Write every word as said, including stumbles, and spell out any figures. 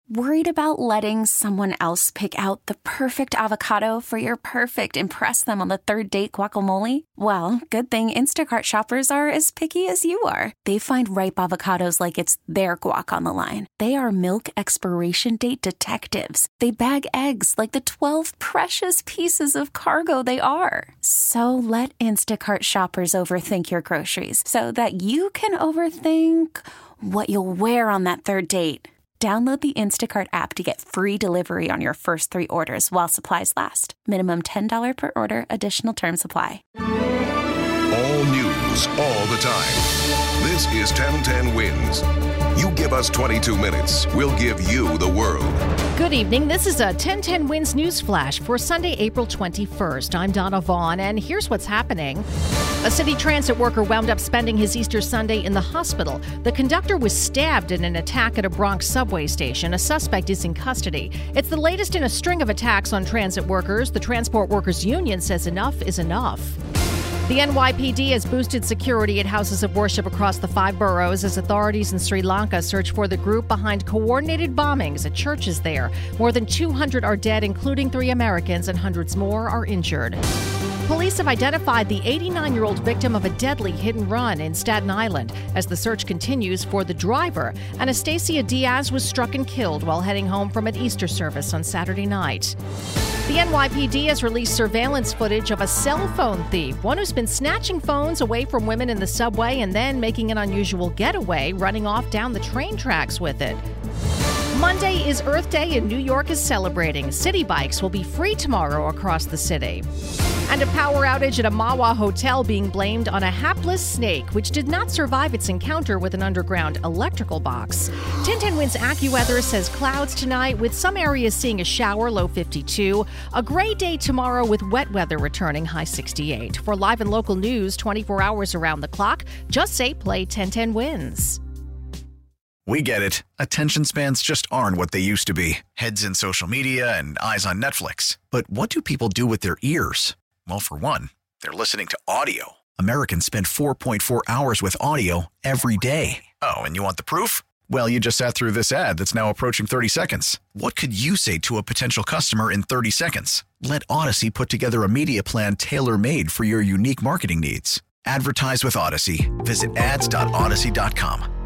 Worried about letting someone else pick out the perfect avocado for your perfect impress them on the third date guacamole? Well, good thing Instacart shoppers are as picky as you are. They find ripe avocados like it's their guac on the line. They are milk expiration date detectives. They bag eggs like the twelve precious pieces of cargo they are. So let Instacart shoppers overthink your groceries so that you can overthink what you'll wear on that third date. Download the Instacart app to get free delivery on your first three orders while supplies last. Minimum ten dollars per order. Additional terms apply. All news, all the time. This is ten ten Wins. You give us twenty-two minutes, we'll give you the world. Good evening. This is a ten ten Wins News Flash for Sunday, April twenty-first. I'm Donna Vaughn, and here's what's happening. A city transit worker wound up spending his Easter Sunday in the hospital. The conductor was stabbed in an attack at a Bronx subway station. A suspect is in custody. It's the latest in a string of attacks on transit workers. The Transport Workers Union says enough is enough. The N Y P D has boosted security at houses of worship across the five boroughs as authorities in Sri Lanka search for the group behind coordinated bombings at churches there. More than two hundred are dead, including three Americans, and hundreds more are injured. Police have identified the eighty-nine-year-old victim of a deadly hit-and-run in Staten Island. As the search continues for the driver, Anastasia Diaz was struck and killed while heading home from an Easter service on Saturday night. The N Y P D has released surveillance footage of a cell phone thief, one who's been snatching phones away from women in the subway and then making an unusual getaway, running off down the train tracks with it. Monday is Earth Day and New York is celebrating. City bikes will be free tomorrow across the city. And a power outage at a Mahwah hotel being blamed on a hapless snake, which did not survive its encounter with an underground electrical box. ten ten Winds AccuWeather says clouds tonight with some areas seeing a shower, low fifty-two. A gray day tomorrow with wet weather returning, high sixty-eight. For live and local news twenty-four hours around the clock, just say play ten ten Winds. We get it. Attention spans just aren't what they used to be. Heads in social media and eyes on Netflix. But what do people do with their ears? Well, for one, they're listening to audio. Americans spend four point four hours with audio every day. Oh, and you want the proof? Well, you just sat through this ad that's now approaching thirty seconds. What could you say to a potential customer in thirty seconds? Let Odyssey put together a media plan tailor-made for your unique marketing needs. Advertise with Odyssey. Visit ads dot odyssey dot com.